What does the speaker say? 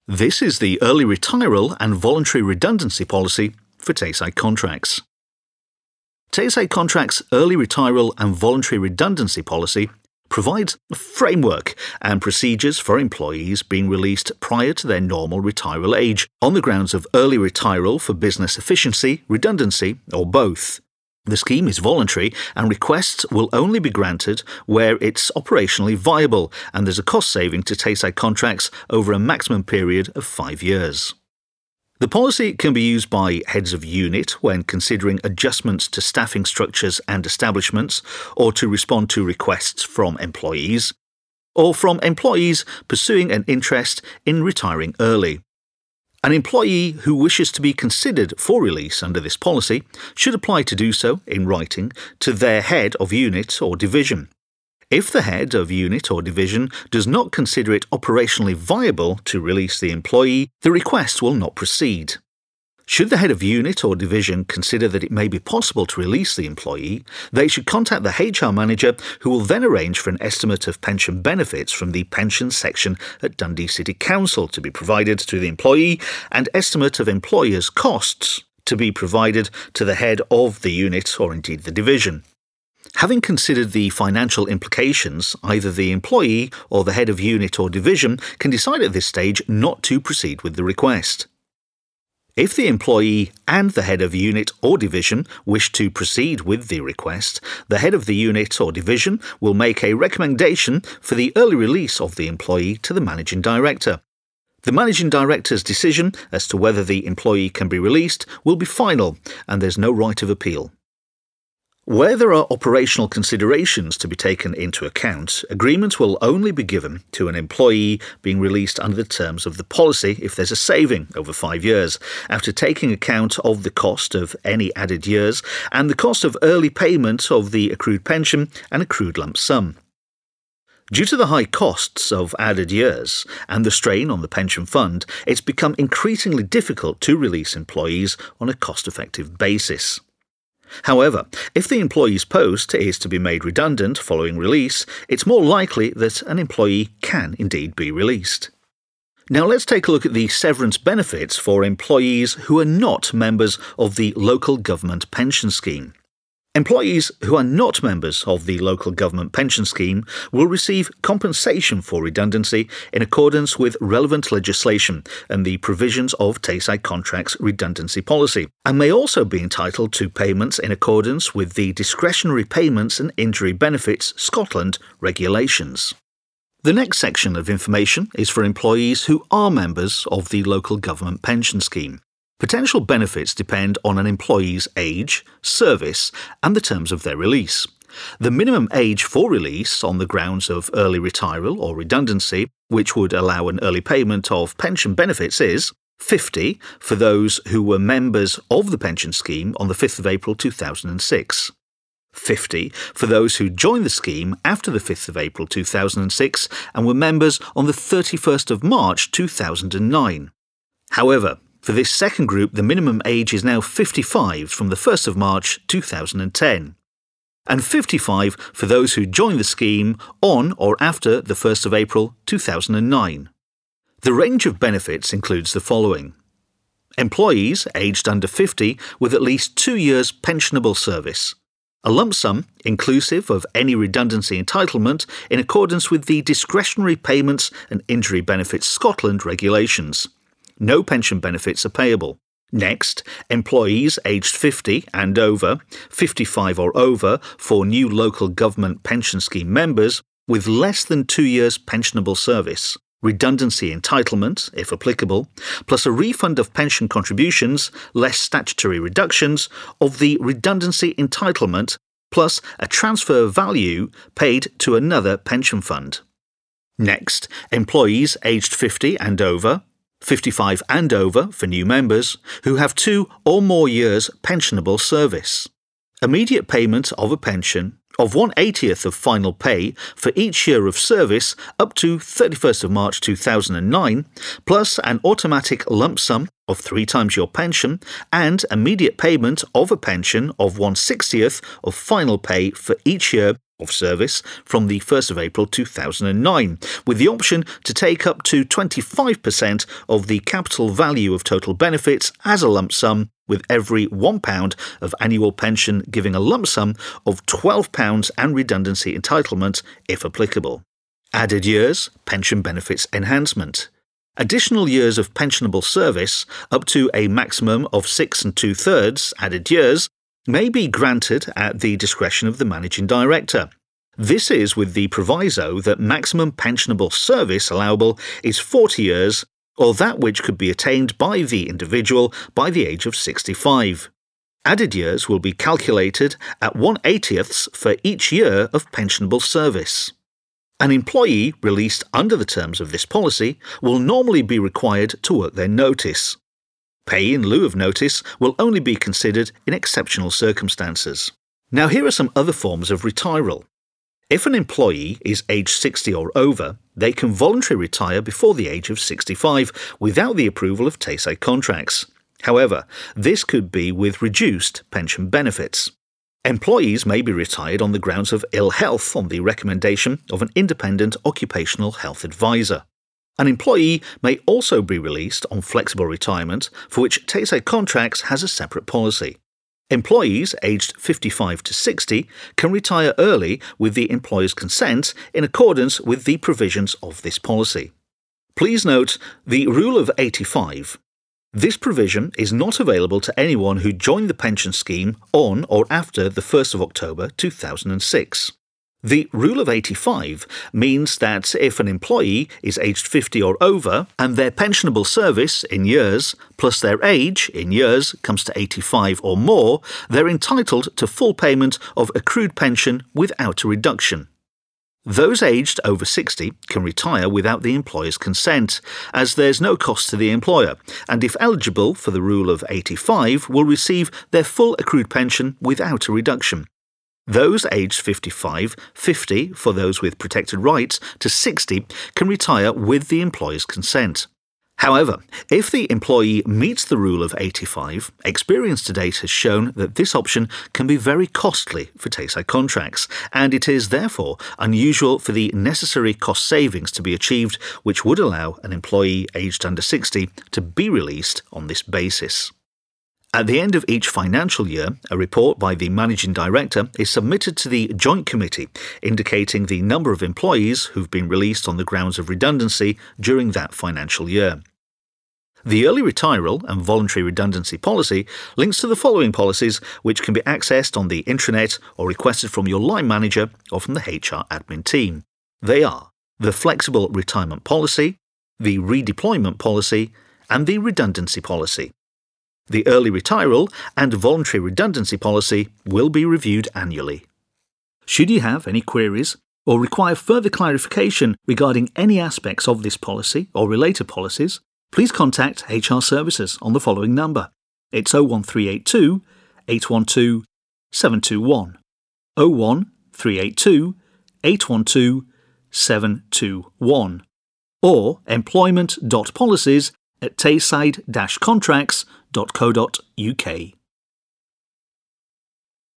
This is the early retirement and voluntary redundancy policy for Tayside Contracts. Tayside Contracts' early retirement and voluntary redundancy policy provides a framework and procedures for employees being released prior to their normal retirement age on the grounds of early retirement for business efficiency, redundancy, or both. The scheme is voluntary and requests will only be granted where it's operationally viable and there's a cost saving to Tayside Contracts over a maximum period of 5 years. The policy can be used by heads of unit when considering adjustments to staffing structures and establishments or to respond to requests from employees, or from employees pursuing an interest in retiring early. An employee who wishes to be considered for release under this policy should apply to do so in writing to their head of unit or division. If the head of unit or division does not consider it operationally viable to release the employee, the request will not proceed. Should the head of unit or division consider that it may be possible to release the employee, they should contact the HR manager, who will then arrange for an estimate of pension benefits from the pensions section at Dundee City Council to be provided to the employee and estimate of employer's costs to be provided to the head of the unit or indeed the division. Having considered the financial implications, either the employee or the head of unit or division can decide at this stage not to proceed with the request. If the employee and the head of unit or division wish to proceed with the request, the head of the unit or division will make a recommendation for the early release of the employee to the managing director. The managing director's decision as to whether the employee can be released will be final, and there's no right of appeal. Where there are operational considerations to be taken into account, agreement will only be given to an employee being released under the terms of the policy if there's a saving over 5 years, after taking account of the cost of any added years and the cost of early payment of the accrued pension and accrued lump sum. Due to the high costs of added years and the strain on the pension fund, it's become increasingly difficult to release employees on a cost-effective basis. However, if the employee's post is to be made redundant following release, it's more likely that an employee can indeed be released. Now let's take a look at the severance benefits for employees who are not members of the local government pension scheme. Employees who are not members of the local government pension scheme will receive compensation for redundancy in accordance with relevant legislation and the provisions of Tayside Contracts redundancy policy, and may also be entitled to payments in accordance with the Discretionary Payments and Injury Benefits Scotland regulations. The next section of information is for employees who are members of the local government pension scheme. Potential benefits depend on an employee's age, service, and the terms of their release. The minimum age for release on the grounds of early retirement or redundancy, which would allow an early payment of pension benefits, is 50 for those who were members of the pension scheme on the 5th of April 2006. 50 for those who joined the scheme after the 5th of April 2006 and were members on the 31st of March 2009. However, for this second group, the minimum age is now 55 from the 1st of March 2010, and 55 for those who joined the scheme on or after the 1st of April 2009. The range of benefits includes the following: employees aged under 50 with at least 2 years pensionable service, a lump sum inclusive of any redundancy entitlement in accordance with the Discretionary Payments and Injury Benefits Scotland regulations. No pension benefits are payable. Next, employees aged 50 and over, 55 or over for new local government pension scheme members with less than 2 years pensionable service, redundancy entitlement, if applicable, plus a refund of pension contributions, less statutory reductions of the redundancy entitlement, plus a transfer value paid to another pension fund. Next, employees aged 50 and over, 55 and over for new members who have 2 or more years pensionable service. Immediate payment of a pension of 1/80th of final pay for each year of service up to 31st of March 2009, plus an automatic lump sum of 3 times your pension and immediate payment of a pension of 1/60th of final pay for each year of service from the 1st of April 2009, with the option to take up to 25% of the capital value of total benefits as a lump sum, with every £1 of annual pension giving a lump sum of £12 and redundancy entitlement if applicable. Added years, pension benefits enhancement. Additional years of pensionable service, up to a maximum of 6 2/3 added years, may be granted at the discretion of the Managing Director. This is with the proviso that maximum pensionable service allowable is 40 years, or that which could be attained by the individual by the age of 65. Added years will be calculated at 1/80th for each year of pensionable service. An employee released under the terms of this policy will normally be required to work their notice. Pay in lieu of notice will only be considered in exceptional circumstances. Now here are some other forms of retiral. If an employee is age 60 or over, they can voluntarily retire before the age of 65 without the approval of Tayside contracts. However, this could be with reduced pension benefits. Employees may be retired on the grounds of ill health on the recommendation of an independent occupational health advisor. An employee may also be released on flexible retirement, for which Tayside contracts has a separate policy. Employees aged 55 to 60 can retire early with the employer's consent in accordance with the provisions of this policy. Please note the Rule of 85. This provision is not available to anyone who joined the pension scheme on or after the 1st of October 2006. The Rule of 85 means that if an employee is aged 50 or over and their pensionable service in years plus their age in years comes to 85 or more, they're entitled to full payment of accrued pension without a reduction. Those aged over 60 can retire without the employer's consent, as there's no cost to the employer, and if eligible for the Rule of 85 will receive their full accrued pension without a reduction. Those aged 55, 50 for those with protected rights, to 60 can retire with the employer's consent. However, if the employee meets the Rule of 85, experience to date has shown that this option can be very costly for Tayside contracts, and it is therefore unusual for the necessary cost savings to be achieved, which would allow an employee aged under 60 to be released on this basis. At the end of each financial year, a report by the Managing Director is submitted to the Joint Committee, indicating the number of employees who've been released on the grounds of redundancy during that financial year. The Early Retiral and Voluntary Redundancy Policy links to the following policies, which can be accessed on the intranet or requested from your line manager or from the HR admin team. They are the Flexible Retirement Policy, the Redeployment Policy, and the Redundancy Policy. The Early Retiral and Voluntary Redundancy Policy will be reviewed annually. Should you have any queries or require further clarification regarding any aspects of this policy or related policies, please contact HR Services on the following number. It's 01382 812 721, 01382 812 721, or employment.policies@tayside-contracts.co.uk.